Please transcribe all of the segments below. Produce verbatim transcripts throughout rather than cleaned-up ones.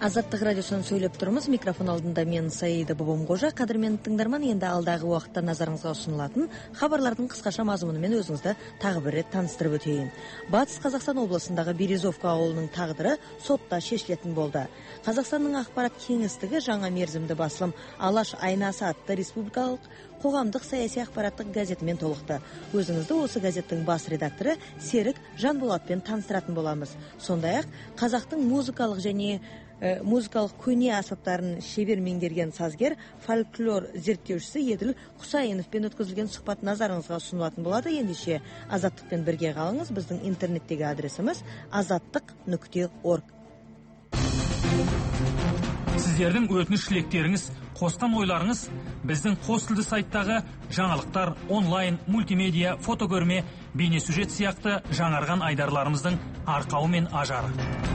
Азаттық радиосынан сөйлеп тұрмыз. Микрофон алдында мен Саида Бабамқожа. Қадірмен тыңдарман, енді алдағы уақытта назарыңызға ұсынылатын хабарлардың қысқаша мазмұнымен өзіңізді тағы бір рет таныстырып өтейін. Батыс Қазақстан облысындағы Березовка ауылының тағдыры сотта шешілетін болды. Қазақстанның ақпарат кеңістігі жаңа мерзімді басылым Алаш айнасы атты республикалық қоғамдық саяси ақпараттық газетімен толықты. Өзіңізді осы газеттің бас редакторы Серік Жанболатпен таныстыратын боламыз. Сондай-ақ қазақтың музыкалық және ә, музыкалық көне аспаптарын шебер меңгерген сазгер, фольклор зерттеушісі Еділ Құсайыновпен өткізілген сұхбат назарыңызға ұсынылатын болады. Ендеше Азаттықпен бірге қалыңыз. Біздің интернеттегі адресіміз азаттық нүкте орг. Сіздердің өтініш тілектеріңіз, қосқан ойларыңыз біздің қос тілді сайттағы жаңалықтар, онлайн, мультимедиа, фотокөрме, бейнесюжет сияқты жаңарған айдарларымыздың арқауы мен ажары.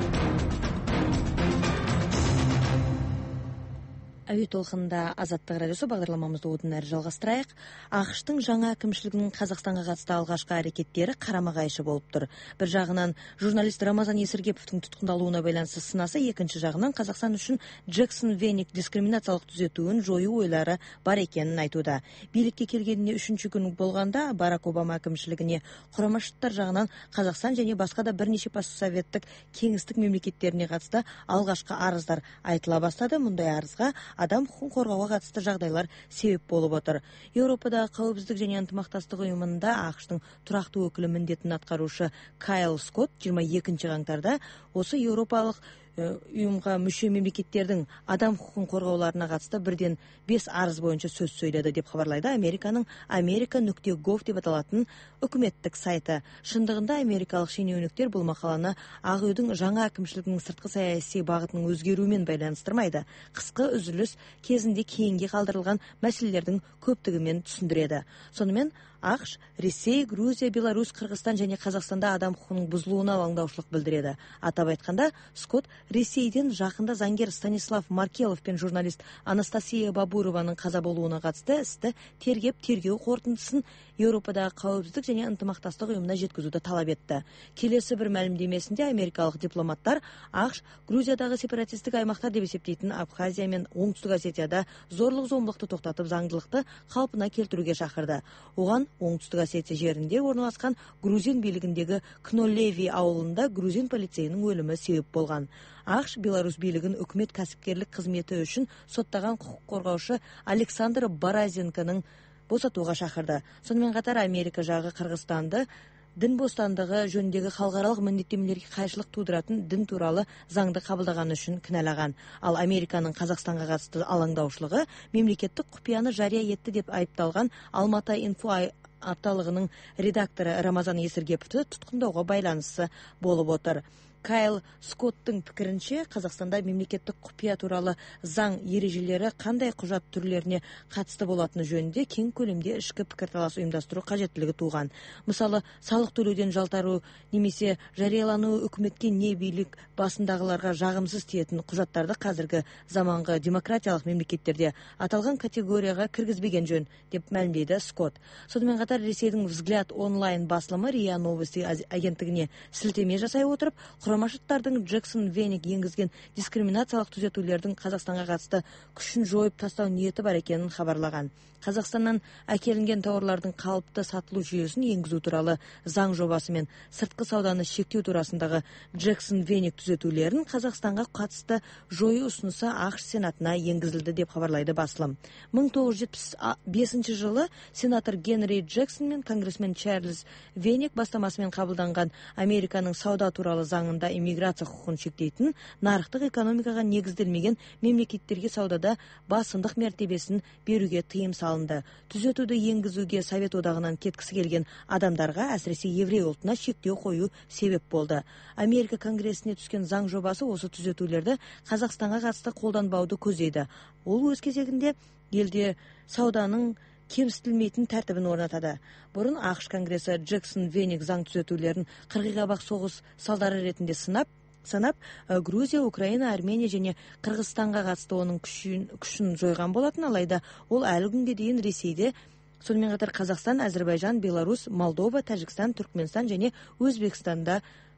Әуе толқынында Азаттық радиосы бағдарламамызды одан әрі жалғастырайық. ақш-тың жаңа әкімшілігінің Қазақстанға қатысты алғашқы әрекеттері қарама-қайшы болып тұр. Бір жағынан журналист Рамазан Есіргеповтің тұтқындалуына байланысты сынаса, екінші жағынан Қазақстан үшін Джексон Веник дискриминациялық түзетуін жою ойлары бар екенін айтуда. Билікке келгеніне үшінші күн болғанда Барак Обама әкімшілігіне Құрама Штаттар жағынан Қазақстан және басқа да бірнеше постсоветтік кеңістік мемлекеттеріне қатысты алғашқы арыздар айтыла бастады. Мұндай арызға адам құқын қорғауға қатысты жағдайлар себеп болып отыр. Еуропадағы қауіпсіздік және ынтымақтастық ұйымында ақш-тың тұрақты өкілі міндетін атқарушы Кайл Скотт жиырма екінші қаңтарда осы еуропалық ұйымға мүше мемлекеттердің адам құқын қорғауларына қатысты бірден бес арыз бойынша сөз сөйледі деп хабарлайды Американың Америка нүкте гов деп аталатын үкіметтік сайты. Шындығында америкалық шенеуніктер бұл мақаланы Ақ үйдің жаңа әкімшілігінің сыртқы саяси бағытының өзгеруімен байланыстырмайды. Қысқы үзіліс кезінде кейінге қалдырылған мәселелердің көптігімен түсіндіреді. Сонымен ақш, Ресей, Грузия, Беларусь, Қырғызстан және Қазақстанда адам құқығының бұзылуына алаңдаушылық білдіреді. Атап айтқанда, Скотт Ресейден жақында заңгер Станислав Маркелов пен журналист Анастасия Бабурованың қаза болуына қатысты істі тергеп тергеу қорытындысын Еуропадағы қауіпсіздік және ынтымақтастық ұйымына жеткізуді талап етті. Келесі бір мәлімдемесінде америкалық дипломаттар ақш Грузиядағы сепаратистік аймақтар деп есептейтін Абхазия мен Оңтүстік Осетияда зорлық-зомбылықты тоқтатып заңдылықты қалпына келтіруге шақырды. Оған Оңтүстік Осетия жерінде орналасқан грузин билігіндегі Кнолеви ауылында грузин полицейінің өлімі себеп болған. ақш Беларусь билігін үкімет кәсіпкерлік қызметі үшін соттаған құқық қорғаушы Александр Баразенконың босатуға шақырды. Сонымен қатар Америка жағы Қырғызстанды дін бостандығы жөніндегі халықаралық міндеттемелерге қайшылық тудыратын дін туралы заңды қабылдағаны үшін кінәлаған. Ал Американың Қазақстанға қатысты алаңдаушылығы мемлекеттік құпияны жария етті деп айыпталған Алматы инфо апталығының редакторы Рамазан Есіргеповті тұтқындауға байланысты болып отыр. Кайл Скотттың пікірінше, Қазақстанда мемлекеттік құпия туралы заң ережелері қандай құжат түрлеріне қатысты болатыны жөнінде кең көлемде ішкі пікірталас ұйымдастыру қажеттілігі туған. Мысалы, салық төлеуден жалтару немесе жариялануы үкіметке не билік басындағыларға жағымсыз тиетін құжаттарды қазіргі заманғы демократиялық мемлекеттерде аталған категорияға кіргізбеген жөн, деп мәлімдейді Скотт. Сонымен қатар Ресейдің Взгляд онлайн басылымы РИА Новости агенттігіне сілтеме жасай отырып, Құрама Штаттардың Джексон Веник енгізген дискриминациялық түзетулердің Қазақстанға қатысты күшін жойып тастау ниеті бар екенін хабарлаған. Қазақстаннан әкелінген тауарлардың қалыпты сатылу жүйесін енгізу туралы заң жобасы мен сыртқы сауданы шектеу турасындағы Джексон Веник түзетулерін Қазақстанға қатысты жою ұсынысы ақш сенатына енгізілді деп хабарлайды басылым. мың тоғыз жүз жетпіс бесінші жылы сенатор Генри Джексон мен конгрессмен Чарльз Веник бастамасымен қабылданған Американың сауда туралы заңында иммиграция құқығын шектейтін нарықтық экономикаға негізделмеген мемлекеттерге саудада басымдық мәртебесін беруге тыйым салынды. Түзетуді енгізуге Совет одағынан кеткісі келген адамдарға, әсіресе еврей ұлтына шектеу қою себеп болды. Америка конгрессіне түскен заң жобасы осы түзетулерді Қазақстанға қатысты қолданбауды көздейді. Ол өз кезегінде елде сауданың кемсітілмейтін тәртібін орнатады. Бұрын ақш конгресі Джексон Веник заң түзетулерін қырғиқабақ соғыс салдары ретінде сынап, санап, Грузия, Украина, Армения және Қырғызстанға қатысты оның күшін, күшін жойған болатын, алайда ол әлі күнге дейін Ресейде, сонымен қатар Қазақстан, Әзірбайжан, Беларусь, Молдова, Тәжікстан, Түркменстан және Өзбекстанда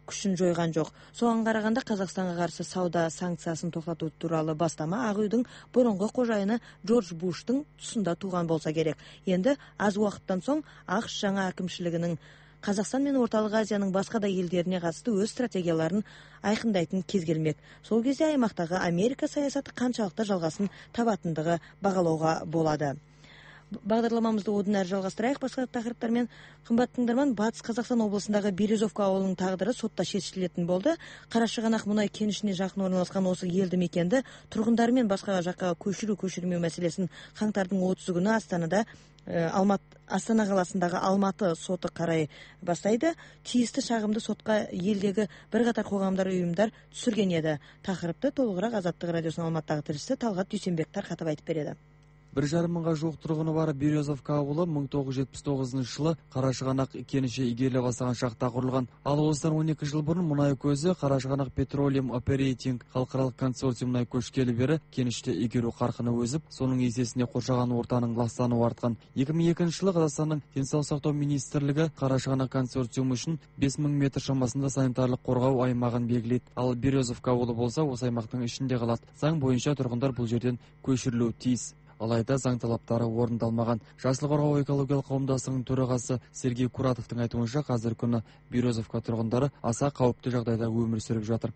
күшін жойған жоқ. Соған қарағанда Қазақстанға қарсы сауда санкциясын тоқтату туралы бастама Ақ үйдің бұрынғы қожайыны Джордж Буштың тұсында туған болса керек. Енді аз уақыттан соң ақш жаңа әкімшілігінің Қазақстан мен Орталық Азияның басқа да елдеріне қатысты өз стратегияларын айқындайтын кез келмек. Сол кезде аймақтағы Америка саясаты қаншалықты жалғасын табатындығы бағалауға болады. Бағдарламамызды одан әрі жалғастырайық басқа тақырыптармен. Қымбатты тыңдарман, Батыс Қазақстан облысындағы Березовка ауылының тағдыры сотта шешілетін болды. Қарашығанақ мұнай кенішіне жақын орналасқан осы елді мекенді тұрғындары мен басқа жаққа көшіру көшірмеу мәселесін қаңтардың отызы күні Астанада Алмат Астана қаласындағы Алматы соты қарай бастайды. Тиісті шағымды сотқа елдегі бірқатар қоғамдар ұйымдар түсірген еді. Тақырыпты толығырақ Азаттық радиосының Алматыдағы тілшісі Талғат Дүйсенбек тарқатып айтып береді. Бір жарым мыңға жуық тұрғыны бар Березовка ауылы мың тоғыз жүз жетпіс тоғызыншы жылы Қарашығанақ кеніші игеріле бастаған шақта құрылған. Ал осыдан он екі жыл бұрын мұнай көзі Қарашығанақ Petroleum Operating халықаралық консорциумына көшкелі бері кеніште игеру қарқыны өсіп, соның есесіне қоршаған ортаның ластануы артқан. екі мың екінші жылы Қазақстанның денсаулық сақтау министрлігі Қарашығанақ консорциумы үшін бес мың метр шамасында санитарлық қорғау аймағын белгілейді. Ал Березовка ауылы болса осы аймақтың ішінде қалады. Заң бойынша тұрғындар бұл жерден көшірілуі тиіс. Алайда заң талаптары орындалмаған. Жасыл қорғау экологиялық қауымдастығының төрағасы Сергей Куратовтың айтуынша қазір күні Березовка тұрғындары аса қауіпті жағдайда өмір сүріп жатыр.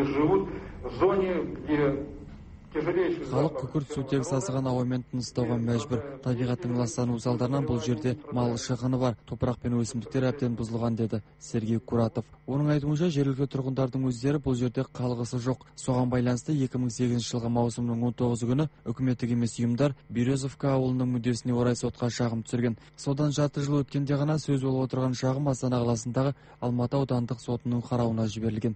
Халық күкірт сутегі сасыған ауамен тыныстауға мәжбүр. Табиғаттың ластануы салдарынан бұл жерде мал шығыны бар, топырақ пен өсімдіктер әбден бұзылған, деді Сергей Куратов. Оның айтуынша жергілікті тұрғындардың өздері бұл жерде қалғысы жоқ. Соған байланысты екі мың сегізінші жылғы маусымның он тоғызы күні үкіметтік емес ұйымдар Березовка ауылының мүддесіне орай сотқа шағым түсірген. Содан жарты жыл өткенде ғана сөз болып отырған шағым Астана қаласындағы Алматы аудандық сотының қарауына жіберілген.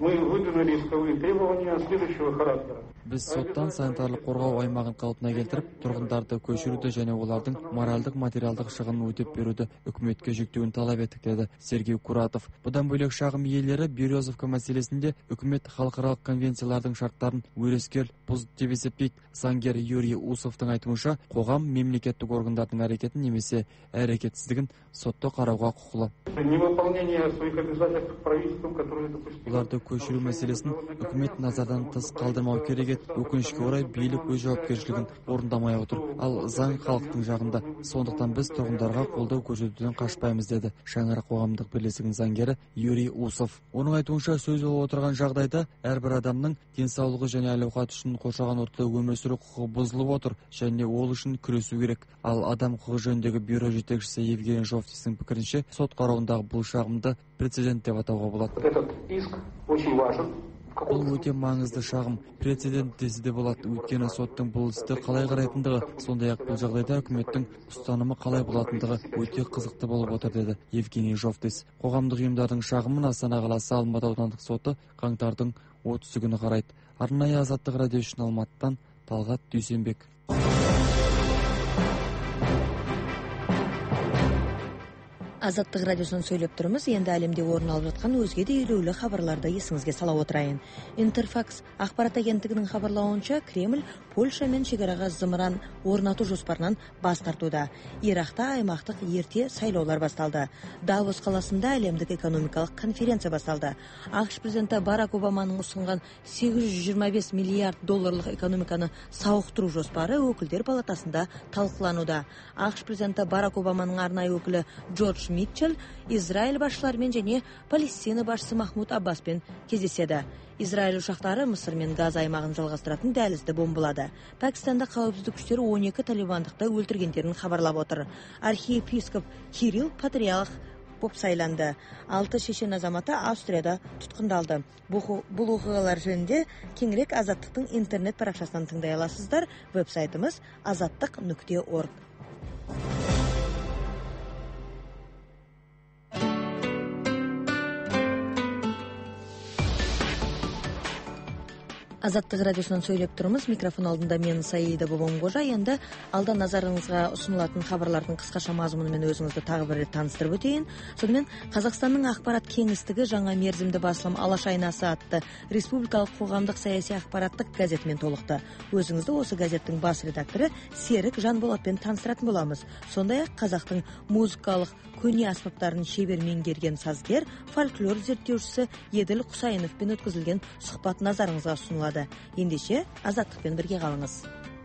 Біз соттан санитарлық қорғау аймағын қалпына келтіріп, тұрғындарды көшіруді және олардың моральдық материалдық шығынын өтеп беруді үкіметке жүктеуін талап еттік, деді Сергей Куратов. Бұдан бөлек шағым иелері Березовка мәселесінде үкімет халықаралық конвенциялардың шарттарын өрескел бұзды деп есептейді. Заңгер Юрий Усовтың айтуынша, қоғам мемлекеттік органдардың әрекетін немесе әрекетсіздігін сотта қарауға құқылы. Оларды көшіру мәселесін үкімет назардан тыс қалдырмау керек еді. Өкінішке орай билік өз жауапкершілігін орындамай отыр. Ал заң халықтың жағында. Сондықтан біз тұрғындарға қолдау көрсетуден қашпаймыз, деді Шаңырақ қоғамдық бірлестігінің заңгері Юрий Усов. Оның айтуынша, сөз болып отырған жағдайда әрбір адамның денсаулығы және әл-ауқаты үшін қоршаған ортада өмір сүру құқығы бұзылып отыр және ол үшін күресу керек. Ал адам құқығы жөніндегі бюро жетекшісі Евгений Жовтистің пікірінше, сот қарауындағы бұл шағымды прецедент деп атауға болады. Бұл өте маңызды шағым, прецедент десе де болады, өйткені соттың бұл істі қалай қарайтындығы, сондай-ақ бұл жағдайда үкіметтің ұстанымы қалай болатындығы өте қызықты болып отыр, деді Евгений Жовтис. Қоғамдық ұйымдардың шағымын Астана қаласы Алматы аудандық соты қаңтардың отызы күні қарайды. Арнайы Азаттық радио үшін Алматыдан Талғат Дүйсенбек. Азаттық радиосынан сөйлеп тұрмыз. Енді әлемде орын алып жатқан өзге де елеулі хабарларды есіңізге сала отырайын. Интерфакс ақпарат агенттігінің хабарлауынша, Кремль Польшамен шекараға зымыран орнату жоспарынан бас тартуда. Иракта аймақтық ерте сайлаулар басталды. Давос қаласында әлемдік экономикалық конференция басталды. ақш президенті Барак Обаманың ұсынған сегіз жүз жиырма бес миллиард долларлық экономиканы сауықтыру жоспары өкілдер палатасында талқылануда. ақш президенті Барак Обаманың арнайы өкілі Джордж Митчелл Израиль басшыларымен және Палестина басшысы Махмуд Аббаспен кездеседі. Израиль ұшақтары Мысыр мен Газа аймағын жалғастыратын дәлізді бомбалады. Пәкістанда қауіпсіздік күштері он екі талибандықты өлтіргендерін хабарлап отыр. Архиепископ Кирилл патриарх боп сайланды. Алты шешен азаматы Австрияда тұтқындалды. Бұл оқиғалар жөнінде кеңірек Азаттықтың интернет парақшасынан тыңдай аласыздар. Веб-сайтымыз азаттық нүкте орг. Азаттық радиосынан сөйлеп тұрмыз. Микрофон алдында мен Саида Бобомғожа. Енді алда назарыңызға ұсынылатын хабарлардың қысқаша мазмұнымен өзіңізді тағы бір рет таныстырып өтейін. Сонымен Қазақстанның ақпарат кеңістігі жаңа мерзімді басылым Алаш айнасы атты республикалық қоғамдық саяси ақпараттық газетімен толықты. Өзіңізді осы газеттің бас редакторы Серік Жанболатпен таныстыратын боламыз. Сондай-ақ қазақтың музыкалық көне аспаптарын шебер меңгерген сазгер, фольклор зерттеушісі Еділ Құсайыновпен өткізілген сұхбат назарыңызға ұсынылады. Ендеше Азаттықпен бірге қалыңыз.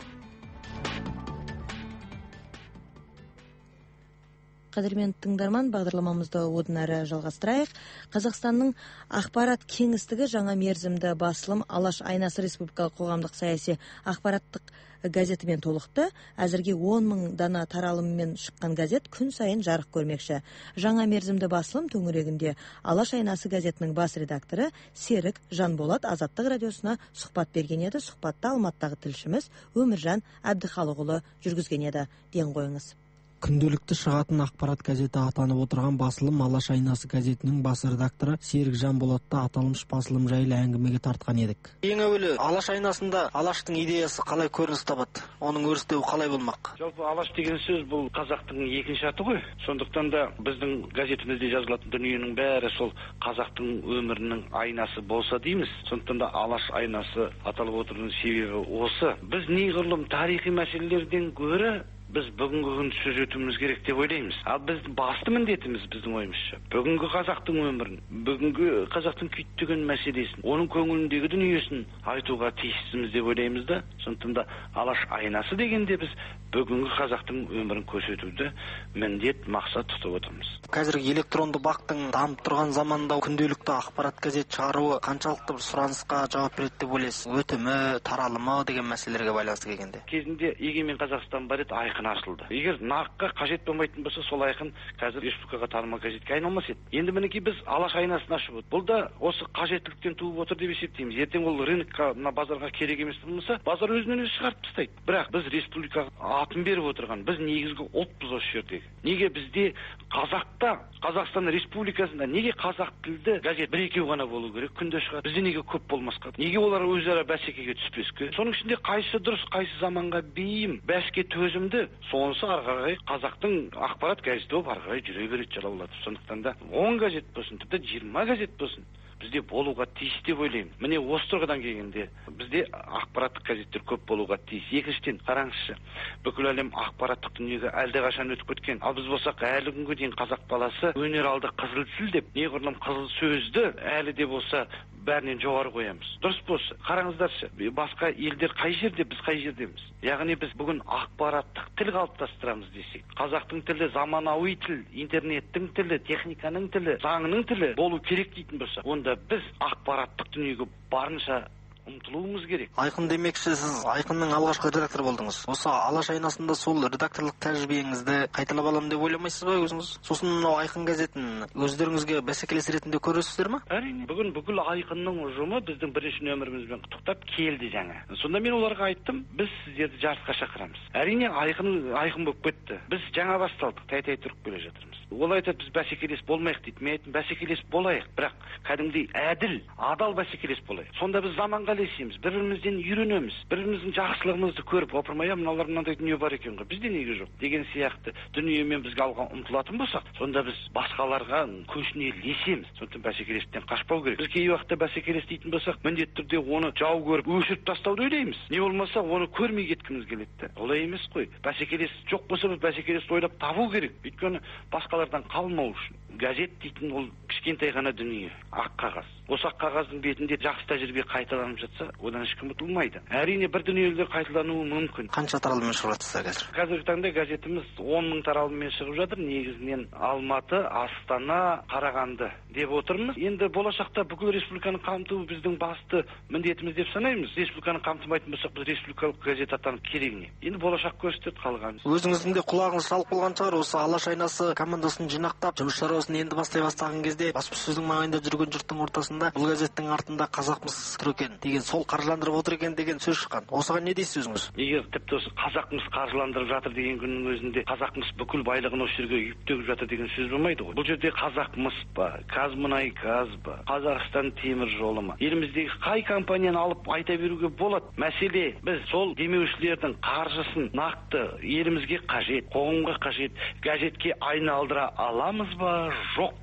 Қадірмен тыңдарман, бағдарламамызды одан әрі жалғастырайық. Қазақстанның ақпарат кеңістігі жаңа мерзімді басылым Алаш айнасы республикалық қоғамдық саяси ақпараттық газетімен толықты. Әзірге он мың дана таралыммен шыққан газет күн сайын жарық көрмекші. Жаңа мерзімді басылым төңірегінде Алаш айнасы газетінің бас редакторы Серік Жанболат Азаттық радиосына сұхбат берген еді. Сұхбатта Алматыдағы тілшіміз Өміржан Әбдіхалықұлы жүргізген еді. Ден қойыңыз. Күнделікті шығатын ақпарат газеті атанып отырған басылым Алаш айнасы газетінің бас редакторы Серік Жанболатты аталмыш басылым жайлы әңгімеге тартқан едік. Ең әуелі Алаш айнасында Алаштың идеясы қалай көрініс табады? Оның өрістеуі қалай болмақ? Жалпы Алаш деген сөз бұл қазақтың екінші аты ғой. Сондықтан да біздің газетімізде жазылатын дүниенің бәрі сол қазақтың өмірінің айнасы болса дейміз. Сондықтан да Алаш айнасы аталып отырудың себебі осы. Біз неғұрлым тарихи мәселелерден гөрі біз бүгінгі күн сүйретуіміз керек деп ойлаймыз. Ал біздің басты міндетіміз біздің ойымызша бүгінгі қазақтың өмірін, бүгінгі қазақтың күйттеген мәселесін, оның көңіліндегі дүниесін айтуға тиістіміз деп ойлаймыз да. Сондықтан да Алаш айнасы дегенде біз бүгінгі қазақтың өмірін көрсетуді міндет, мақсат тұтып отырмыз. Қазіргі электронды бақтың дамып тұрған заманда күнделікті ақпарат газет шығаруы қаншалықты сұранысқа жауап береді деп ойлайсыз? Өтімі, таралымы деген мәселелерге байланысты келгенде. Кезінде Егемен Қазақстан бар еді, айқын ашылды. Егер нарыққа қажет болмайтын болса, сол айқын қазір республикаға танымал газетке айналмас еді. Енді мінекей біз Алаш айнасын ашып отырмыз. Бұл да осы қажеттіліктен туып отыр деп есептейміз. Ертең ол рынокқа, мына базарға керек емес болса, базар өзінен өзі шығарып тастайды. Бірақ біз республикаға атын беріп отырған, біз негізгі ұлтпыз осы жердегі. Неге бізде қазақта, Қазақстан Республикасында неге қазақ тілді газет бір-екеу ғана болу керек? Күнде шығады. Бізде неге көп болмасқа? Неге олар өзара бәсекеге түспеске? Соның ішінде қайсы дұрыс, қайсы заманға бейім, бәске төзімді, сонысы ары қарай қазақтың ақпарат газеті болып ары қарай жүре береді жалаулатып. Сондықтан да он газет болсын, тіпті жиырма газет болсын, бізде болуға тиіс деп ойлаймын. Міне осы тұрғыдан келгенде бізде ақпараттық газеттер көп болуға тиіс. Екіншіден қараңызшы, бүкіл әлем ақпараттық дүниеге әлдеқашан өтіп кеткен. Ал біз болсақ әлі күнге дейін қазақ баласы өнер алды қызыл тіл деп, неғұрлым қызыл сөзді әлі де болса бәрінен жоғары қоямыз. Дұрыс болса, қараңыздаршы, басқа елдер қай жерде, біз қай жердеміз? Яғни біз бүгін ақпараттық тіл қалыптастырамыз десек, қазақтың тілі заманауи тіл, интернеттің тілі, техниканың тілі, заңның тілі болу керек дейтін болса, онда біз ақпараттық дүниеге барынша ұмтылуымыз керек. Айқын демекші, сіз Айқынның алғашқы редакторы болдыңыз. Осы Алаш айнасында сол редакторлық тәжірибеңізді қайталап аламын деп ойламайсыз ба өзіңіз? Сосын мынау Айқын газетін өздеріңізге бәсекелес ретінде көресіздер ме? Әрине. Бүгін бүкіл Айқынның ұжымы біздің бірінші нөмірімізбен құттықтап келді жаңа. Сонда мен оларға айттым, біз сіздерді жарысқа шақырамыз. Әрине Айқын Айқын болып кетті. Біз жаңа басталдық, тай-тай тұрып келе жатырмыз. Ол айтады, біз бәсекелес болмайық дейді. Мен айттым, бәсекелес болайық, бірақ кәдімгідей әділ, адал бәсекелес болайық. Сонда біз заманға ілесеміз, бір-бірімізден үйренеміз, бір-біріміздің жақсылығымызды көріп опырмай, мыналар мынандай дүние бар екен ғой, бізде неге жоқ деген сияқты дүниемен бізге алға ұмтылатын болсақ, сонда біз басқаларға көшіне ілесеміз. Сондықтан бәсекелестіктен қашпау керек. Біз кей уақытта бәсекелес дейтін болсақ, міндетті түрде оны жау көріп өшіріп тастауды ойлаймыз. Не болмаса оны көрмей кеткіміз келеді. Олай емес қой. Бәсекелес жоқ болса, біз бәсекелесті ойлап табу керек. Өйткені басқалардан қалмау үшін. Газет дейтін ол кішкентай ғана дүние, ақ қағаз. Осы ақ қағаздың бетінде жақсы тәжірибе қайталанып жатса, одан ешкім ұтылмайды. Әрине бір дүниелер қайталануы мүмкін. Қанша таралыммен шығып жатырсыздар қазір? Қазіргі таңда газетіміз он мың таралыммен шығып жатыр. Негізінен Алматы, Астана, Қарағанды деп отырмыз. Енді болашақта бүкіл республиканы қамту біздің басты міндетіміз деп санаймыз. Республиканы қамтымайтын болсақ, біз республикалық газет атанып керек не? Енді болашақ көрсетеді қалған. Өзіңіздің де құлағыңыз шалып болған шығар, осы Алаш айнасы командасын жинақтап, жұмыс шаруасын енді бастай бастаған кезде, баспасөздің маңайында жүрген жұрттың ортасында бұл газеттің артында қазақмыс тұр екен деген, сол қаржыландырып отыр екен деген сөз шыққан. Осыған не дейсіз өзіңіз? Егер тіпті осы қазақмыс қаржыландырып жатыр деген күннің өзінде қазақмыс бүкіл байлығын осы жерге үйіп төгіп жатыр деген сөз болмайды ғой. Бұл жерде қазақмыс па, Қазмұнайгаз ба, Қазақстан темір жолы ма, еліміздегі қай компанияны алып айта беруге болады. Мәселе, біз сол демеушілердің қаржысын нақты елімізге қажет, қоғамға қажет газетке айналдыра аламыз ба, жоқ па?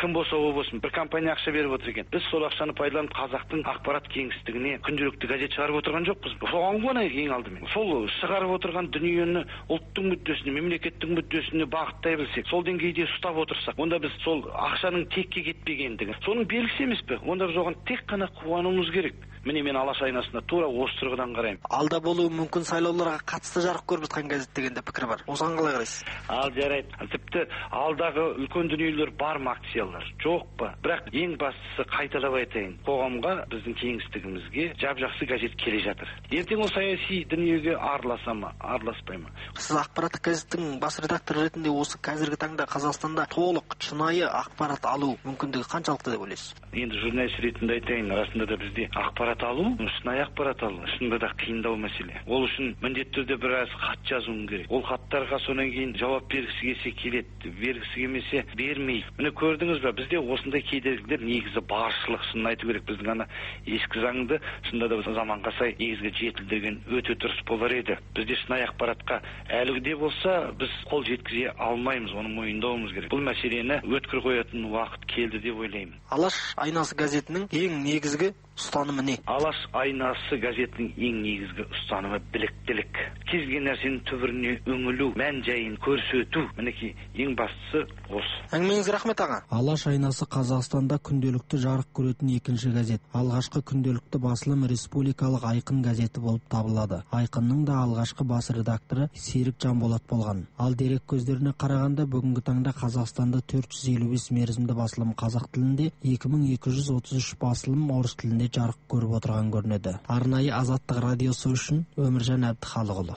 кім болса ол болсын, бір компания ақша беріп отыр екен. Біз сол ақшаны пайдаланып қазақтың ақпарат кеңістігіне күнделікті газет шығарып отырған жоқпыз. Соған қуанайық ең алдымен. Сол шығарып отырған дүниені ұлттың мүддесіне, мемлекеттің мүддесіне бағыттай білсек, сол деңгейде ұстап отырсақ, онда біз сол ақшаның текке кетпегендігі соның белгісі емес пе? Онда біз оған тек қана қуануымыз керек. Міне мен алаш айнасына тура осы тұрғыдан қараймын. Алда болуы мүмкін сайлауларға қатысты жарық көріп жатқан газет дегенде пікір бар. Осыған қалай қарайсыз? Ал жарайды. Тіпті алдағы үлкен дүниелер бар ма, акциялар? Жоқ па? Бірақ ең бастысы қайталап айтайын. Қоғамға, біздің кеңістігімізге жап-жақсы газет келе жатыр. Ертең ол саяси дүниеге араласа ма, араласпай ма? Сіз ақпараттық газеттің бас редакторы ретінде осы қазіргі таңда Қазақстанда толық шынайы ақпарат алу мүмкіндігі қаншалықты деп ойлайсыз? Енді журналист ретінде айтайын, расында да бізде ақпарат алу, шынайы ақпарат алу, шынында да қиындау мәселе. Ол үшін міндетті түрде біраз хат жазуың керек. Ол хаттарға сонан кейін жауап бергісі келсе келеді, бергісі келмесе бермейді. Міне көрдіңіз бе, бізде осындай кедергілер негізі баршылық, шынын айту керек. Біздің ана ескі заңды шынында да заманға сай негізгі жетілдірген өте дұрыс болар еді. Бізде шынайы ақпаратқа әлі де болса біз қол жеткізе алмаймыз, оны мойындауымыз керек. Бұл мәселені өткір қоятын уақыт келді деп ойлаймын. Алаш айнасы газетінің ең негізгі ұстанымы не? Алаш айнасы газетінің ең негізгі ұстанымы біліктілік. Кез келген нәрсенің түбіріне үңілу, мән жайын көрсету. Мінекей ең бастысы осы. Әңгімеңізге рахмет аға. Алаш айнасы Қазақстанда күнделікті жарық көретін екінші газет. Алғашқы күнделікті басылым республикалық Айқын газеті болып табылады. Айқынның да алғашқы бас редакторы Серік Жанболат болған. Ал дерек көздеріне қарағанда бүгінгі таңда Қазақстанда төрт жүз елу бес мерзімді басылым қазақ тілінде, екі мың екі жүз отыз үш басылым орыс тілінде жарық көріп отырған көрінеді. Арнайы Азаттық радиосы үшін Өміржан Әбдіхалықұлы.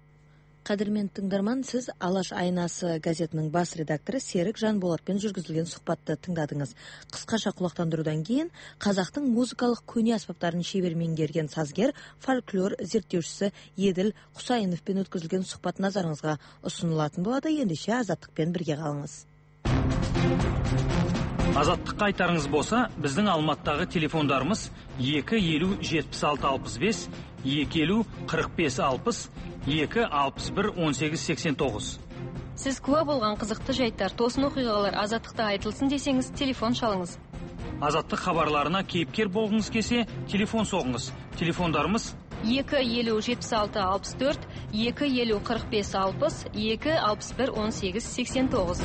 Қадірмен тыңдарман, сіз Алаш айнасы газетінің бас редакторы Серік Жанболатпен жүргізілген сұхбатты тыңдадыңыз. Қысқаша құлақтандырудан кейін қазақтың музыкалық көне аспаптарын шебер меңгерген сазгер, фольклор зерттеушісі Еділ Құсайыновпен өткізілген сұхбат назарыңызға ұсынылатын болады. Ендеше Азаттықпен бірге қалыңыз. Азаттыққа айтарыңыз болса, біздің Алматыдағы телефондарымыз екі елу жетпіс алты алпыс бес, екі елу қырық бес алпыс, екі алпыс бір он сегіз сексен тоғыз. Сіз куә болған қызықты жайттар, тосын оқиғалар Азаттықта айтылсын десеңіз, телефон шалыңыз. Азаттық хабарларына кейіпкер болғыңыз келсе, телефон соғыңыз. Телефондарымыз екі елу жетпіс алты алпыс төрт, екі елу қырық бес алпыс, екі алпыс бір он сегіз сексен тоғыз.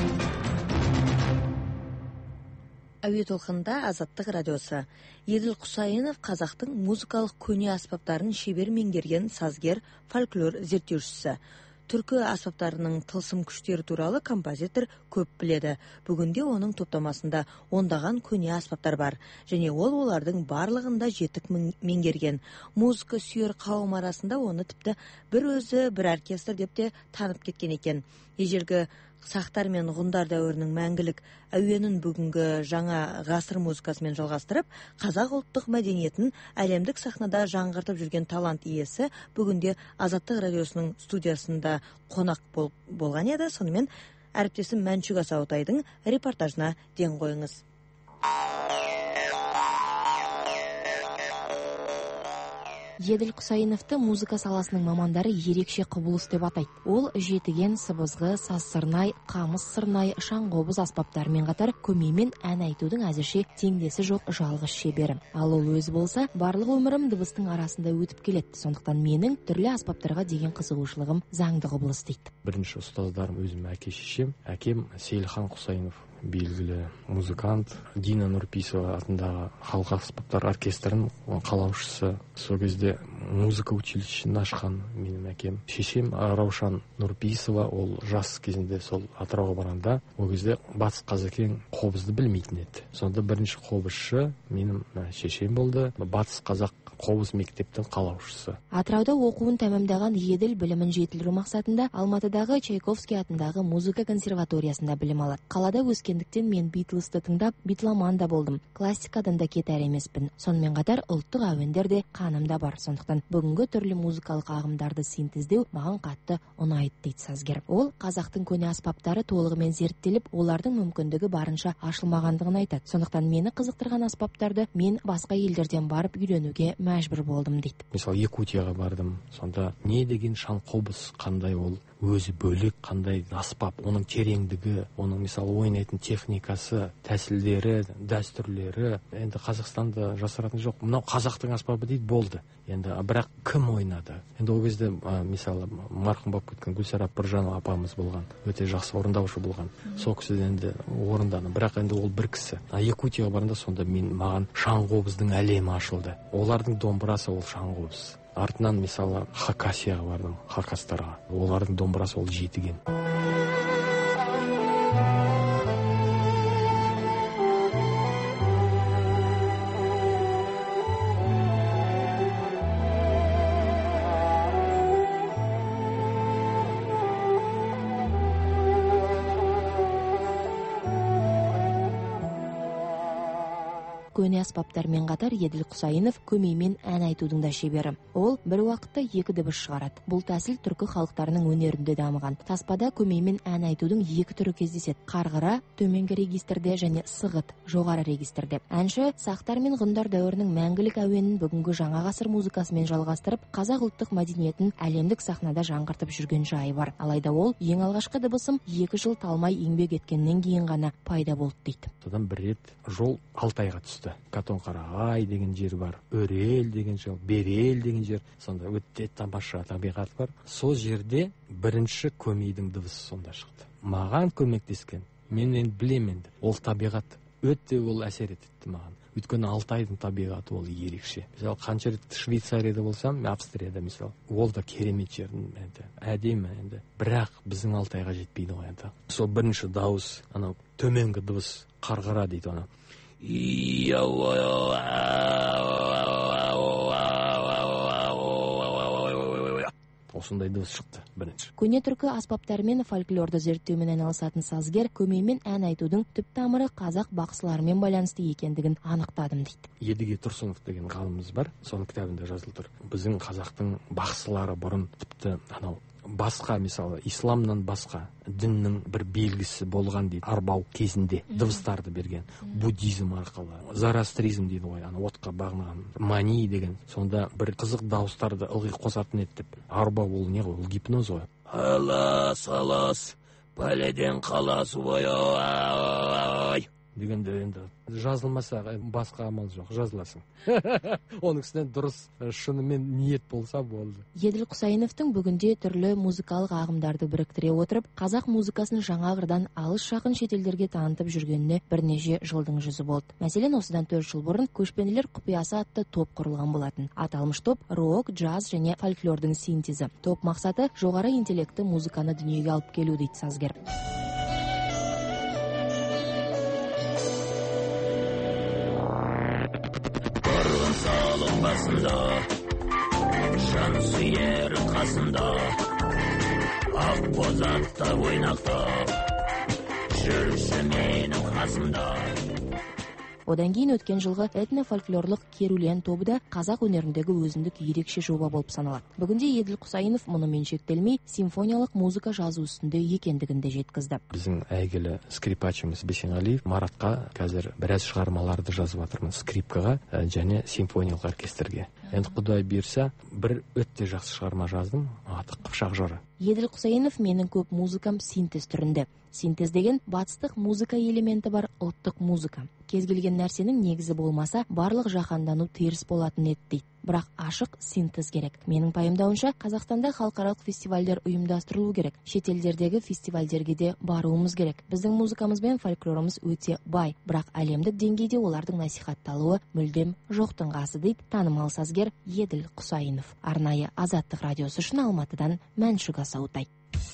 Әуе толқында Азаттық радиосы. Еділ Құсайынов қазақтың музыкалық көне аспаптарын шебер меңгерген сазгер, фольклор зерттеушісі. Түркі аспаптарының тылсым күштері туралы композитор көп біледі. Бүгінде оның топтамасында ондаған көне аспаптар бар, және ол олардың барлығында жетік меңгерген. Музыка сүйер қауым арасында оны тіпті бір өзі, бір оркестр деп те танып кеткен екен. Ежелгі сақтар мен ғұндар дәуірінің мәңгілік әуенін бүгінгі жаңа ғасыр музыкасымен жалғастырып, қазақ ұлттық мәдениетін әлемдік сахнада жаңғыртып жүрген талант иесі бүгінде Азаттық радиосының студиясында қонақ бол, болған еді. Сонымен әріптесім Мәншүк Асаутайдың репортажына ден қойыңыз. Еділ Құсайыновты музыка саласының мамандары ерекше құбылыс деп атайды. Ол жетіген, сыбызғы, саз-сырнай, қамыс-сырнай, шаң-қобыз аспаптарымен қатар көмеймен ән айтудың әзірше теңдесі жоқ жалғыз шебері. Ал ол өзі болса, барлық өмірім дыбыстың арасында өтіп келеді. Сондықтан менің түрлі аспаптарға деген қызығушылығым заңды құбылыс дейді. Бірінші ұстаздарым өзім әке-шешем. Әкем Сейілхан Құсайынов, белгілі музыкант, Дина Нұрпейісова атындағы халық аспаптар оркестрінің қалаушысы. Сол кезде музыка училищені ашқан менің әкем. Шешем Раушан Нұрпейісова, ол жас кезінде сол Атырауға барғанда, ол кезде батыс қазақ қобызды білмейтін еді. Сонда бірінші қобызшы менің шешем болды. Батыс қазақ қобыз мектептің қалаушысы. Атырауда оқуын тәмамдаған Еділ білімін жетілдіру мақсатында Алматыдағы Чайковский атындағы музыка консерваториясында білім алады. Қалада өскендіктен мен Битлсты тыңдап, битломан да болдым. Классикадан да кетер емеспін. Сонымен қатар ұлттық әуендер де қанымда бар. Сондықтан бүгінгі түрлі музыкалық ағымдарды синтездеу маған қатты ұнайды дейді сазгер. Ол қазақтың көне аспаптары толығымен зерттеліп, олардың мүмкіндігі барынша ашылмағандығын айтады. Сондықтан мені қызықтырған аспаптарды мен басқа елдерден барып үйренуге мәжбүр болдым дейді. Мысалы Якутияға бардым. Сонда не деген шаң қобыз, қандай ол, өзі бөлек, қандай аспап, оның тереңдігі, оның мысалы ойнайтын техникасы, тәсілдері, дәстүрлері. Енді Қазақстанда жасыратын жоқ. Мынау қазақтың аспабы дейді, болды. Енді бірақ кім ойнады? Енді ол кезде мысалы марқұм болып кеткен Гүлсара Абдыржанова апамыз болған, өте жақсы орындаушы болған. Сол кісі енді орындады. Бірақ енді ол бір кісі. Якутияға барғанда сонда мен маған шаңқобыздың әлемі ашылды. Олардың домбырасы ол шаңқобыз. Артынан мысалы Хакасияға бардым, хакастарға. Олардың домбырасы ол жетіген. Көне аспаптармен қатар Еділ Құсайынов көмеймен ән айтудың да шебері. Ол бір уақытта екі дыбыс шығарады. Бұл тәсіл түркі халықтарының өнерінде дамыған. Таспада көмеймен ән айтудың екі түрі кездеседі: қарғыра төменгі регистрде және сығыт жоғары регистрде. Әнші сақтар мен ғұндар дәуірінің мәңгілік әуенін бүгінгі жаңа ғасыр музыкасымен жалғастырып, қазақ ұлттық мәдениетін әлемдік сахнада жаңғыртып жүрген жайы бар. Алайда ол ең алғашқы дыбысым екі жыл талмай еңбек еткеннен кейін ғана пайда болды дейді. Содан бір рет жол Алтайға түсті. Катон-Қарағай деген жер бар, Өрел деген жер, Берел деген жер. Сонда өте тамаша табиғат бар. Сол жерде бірінші көмейдің дыбысы сонда шықты. Маған көмектескен, мен енді білемін, ол табиғат өте ол әсер етті маған. Өйткені Алтайдың табиғаты ол ерекше. Мысалы, қанша рет Швейцарияда болсам, Австрияда мысалы, ол да керемет жер, енді әдемі енді. Бірақ біздің Алтайға жетпейді ғой енді. Сол бірінші дауыс, анау төменгі дыбыс, қарғыра дейді оны. Осындай дыбыс шықты бірінші. Көне түркі аспаптары мен фольклорды зерттеумен айналысатын сазгер көмеймен ән айтудың түп тамыры қазақ бақсыларымен байланысты екендігін анықтадым дейді. Едіге Тұрсынов деген ғалымымыз бар, соның кітабында жазылып тұр. Біздің қазақтың бақсылары бұрын тіпті анау басқа, мысалы исламнан басқа діннің бір белгісі болған дейді, арбау кезінде дыбыстарды берген. Буддизм арқылы, зарастризм дейді ғой, ана отқа бағынған, мани деген. Сонда бір қызық дауыстарды ылғи қосатын еді деп. Арбау ол не ғой, ол гипноз ғой. Алас алас пәледен қалас ой дегенде енді жазылмаса басқа амал жоқ, жазыласың. Оның үстінен дұрыс шынымен ниет болса болды. Еділ Құсайыновтың бүгінде түрлі музыкалық ағымдарды біріктіре отырып, қазақ музыкасын жаңа қырдан алыс жақын шетелдерге танытып жүргеніне бірнеше жылдың жүзі болды. Мәселен, осыдан төрт жыл бұрын Көшпенділер құпиясы атты топ құрылған болатын. Аталмыш топ рок, джаз және фольклордың синтезі. Топ мақсаты жоғары интеллекті музыканы дүниеге алып келу дейді сазгер. Басында жан сүйер қасында ақ боз атта ойнақтап жүрші менің қасымда. Одан кейін өткен жылғы этно-фольклорлық Керулен тобы да қазақ өнеріндегі өзіндік ерекше жоба болып саналады. Бүгінде Еділ Құсайынов мұнымен шектелмей симфониялық музыка жазу үстінде екендігін де жеткізді. Біздің әйгілі скрипачымыз Бесенғалиев Маратқа қазір біраз шығармаларды жазып жатырмын, скрипкаға және симфониялық оркестрге. Енді Құдай берсе, бір өте жақсы шығарма жаздым, аты Қыпшақ жыры. Еділ Құсайынов менің көп музыкам синтез түрінде. Синтез деген батыстық музыка элементі бар ұлттық музыка. Кез келген нәрсенің негізі болмаса, барлық жаһандану теріс болатын еді дейді. Бірақ ашық синтез керек. Менің пайымдауымша, Қазақстанда халықаралық фестивальдер ұйымдастырылу керек. Шетелдердегі фестивальдерге де баруымыз керек. Біздің музыкамыз бен фольклорымыз өте бай, бірақ әлемдік деңгейде олардың насихатталуы мүлдем жоқтың қасы дейді танымал сазгер Еділ Құсайынов. Арнайы Азаттық радиосы үшін Алматыдан Мәншүк Асаутай.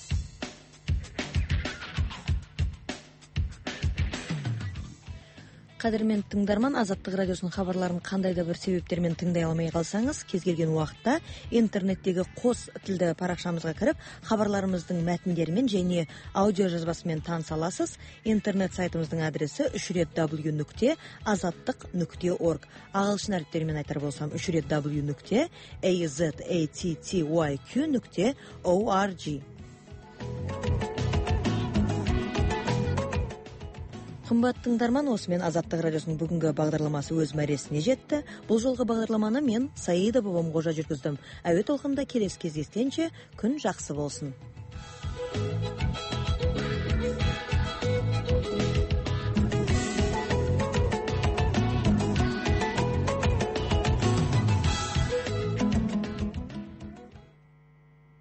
Қадірмен тыңдарман, Азаттық радиосының хабарларын қандай да бір себептермен тыңдай алмай қалсаңыз, кез келген уақытта интернеттегі қос тілді парақшамызға кіріп, хабарларымыздың мәтіндерімен және аудио жазбасымен таныса аласыз. Интернет сайтымыздың адресі үш рет w нүкте азаттық нүкте орг. Ағылшын әріптерімен айтар болсам, үш рет w нүкте azattyq нүкте org. Қымбат тыңдарман, осымен Азаттық радиосының бүгінгі бағдарламасы өз мәресіне жетті. Бұл жолғы бағдарламаны мен Саида Бабамқожа жүргіздім. Әуе толқында келесі кездескенше күн жақсы болсын.